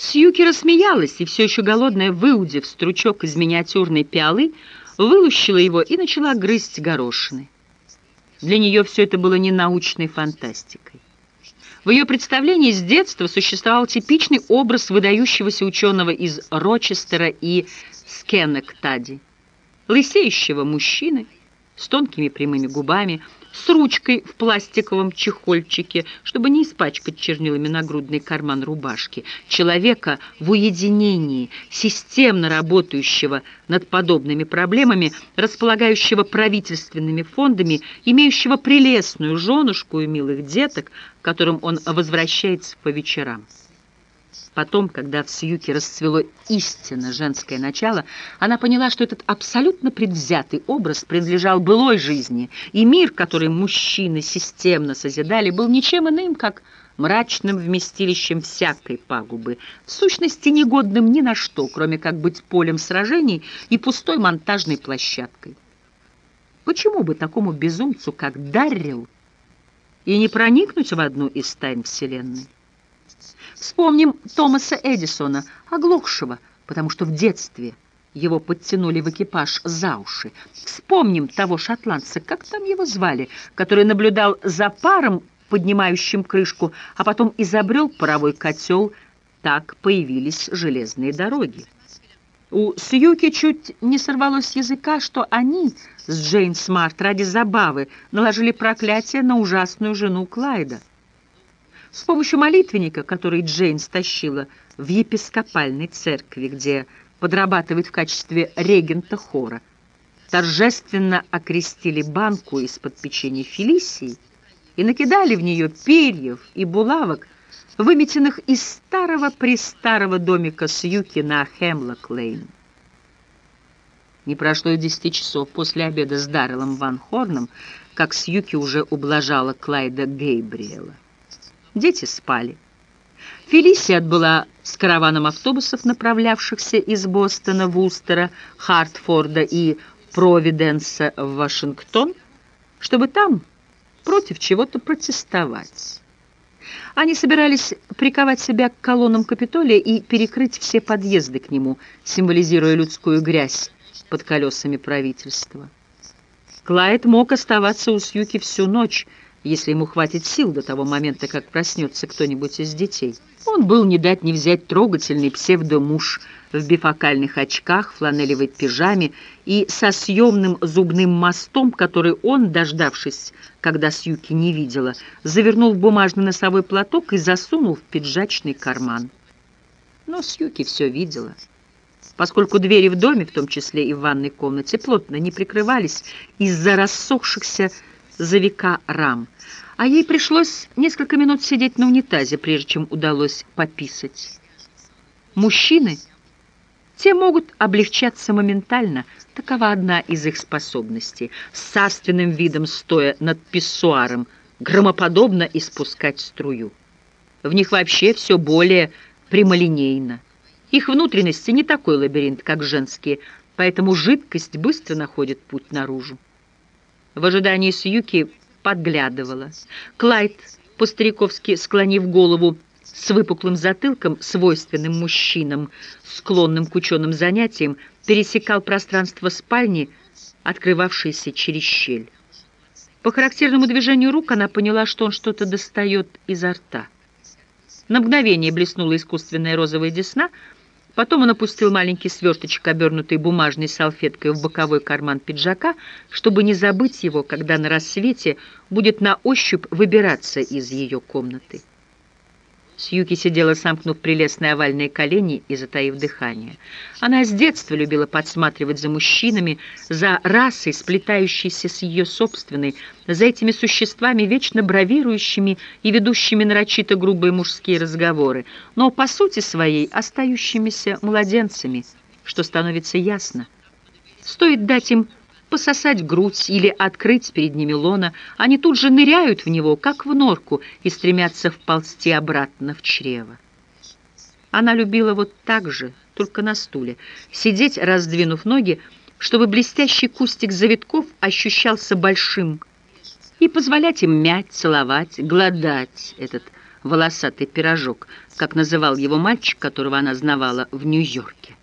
Сьюки рассмеялась и, все еще голодная, выудив стручок из миниатюрной пиалы, вылущила его и начала грызть горошины. Для нее все это было не научной фантастикой. В ее представлении с детства существовал типичный образ выдающегося ученого из Рочестера и Скенектади, лысеющего мужчины с тонкими прямыми губами, с ручкой в пластиковом чехольчике, чтобы не испачкать чернилами нагрудный карман рубашки, человека в уединении, системно работающего над подобными проблемами, располагающего правительственными фондами, имеющего прелестную женушку и милых деток, к которым он возвращается по вечерам. Потом, когда в Сьюки расцвело истинно женское начало, она поняла, что этот абсолютно предвзятый образ принадлежал былой жизни, и мир, который мужчины системно созидали, был ничем иным, как мрачным вместилищем всякой пагубы, в сущности негодным ни на что, кроме как быть полем сражений и пустой монтажной площадкой. Почему бы такому безумцу, как Даррелл, и не проникнуть в одну из тайн Вселенной? Вспомним Томаса Эдисона, оглохшего, потому что в детстве его подтянули в экипаж за уши. Вспомним того шотландца, как там его звали, который наблюдал за паром, поднимающим крышку, а потом изобрел паровой котел. Так появились железные дороги. У Сьюки чуть не сорвалось с языка, что они с Джейн Смарт ради забавы наложили проклятие на ужасную жену Клайда. С помощью молитвенника, который Джейн стащила в епископальной церкви, где подрабатывает в качестве регента хора, торжественно окрестили банку из-под печенья Фелисии и накидали в нее перьев и булавок, выметенных из старого-престарого домика Сьюки на Хемлок-Лейн. Не прошло и 10 часов после обеда с Дарреллом Ван Хорном, как Сьюки уже ублажала Клайда Гейбриэла. Дети спали. Фелисия отбыла с караваном автобусов, направлявшихся из Бостона, Вустера, Хартфорда и Провиденса в Вашингтон, чтобы там против чего-то протестовать. Они собирались приковать себя к колоннам Капитолия и перекрыть все подъезды к нему, символизируя людскую грязь под колесами правительства. Клайд мог оставаться у Сьюки всю ночь, если ему хватит сил до того момента, как проснется кто-нибудь из детей. Он был не дать не взять трогательный псевдомуж в бифокальных очках, фланелевой пижаме и со съемным зубным мостом, который он, дождавшись, когда Сьюки не видела, завернул в бумажный носовой платок и засунул в пиджачный карман. Но Сьюки все видела. Поскольку двери в доме, в том числе и в ванной комнате, плотно не прикрывались из-за рассохшихся за века рам, а ей пришлось несколько минут сидеть на унитазе, прежде чем удалось пописать. Мужчины, те могут облегчаться моментально, такова одна из их способностей, с царственным видом стоя над писсуаром, громоподобно испускать струю. В них вообще все более прямолинейно. Их внутренности не такой лабиринт, как женские, поэтому жидкость быстро находит путь наружу. В ожидании Сьюки подглядывала. Клайд, по-стариковски склонив голову с выпуклым затылком, свойственным мужчинам, склонным к ученым занятиям, пересекал пространство спальни, открывавшееся через щель. По характерному движению рук она поняла, что он что-то достает изо рта. На мгновение блеснула искусственная розовая десна, потом он опустил маленький сверточек, обернутый бумажной салфеткой, в боковой карман пиджака, чтобы не забыть его, когда на рассвете будет на ощупь выбираться из ее комнаты. Сьюки сидела, сомкнув прелестные овальные колени и затаив дыхание. Она с детства любила подсматривать за мужчинами, за расой, сплетающейся с ее собственной, за этими существами, вечно бравирующими и ведущими нарочито грубые мужские разговоры, но по сути своей остающимися младенцами, что становится ясно. Стоит дать им пососать грудь или открыть перед ними лоно, они тут же ныряют в него, как в норку, и стремятся вползти обратно в чрево. Она любила вот так же, только на стуле, сидеть, раздвинув ноги, чтобы блестящий кустик завитков ощущался большим, и позволять им мять, целовать, глодать этот «волосатый пирожок», как называл его мальчик, которого она знавала в Нью-Йорке.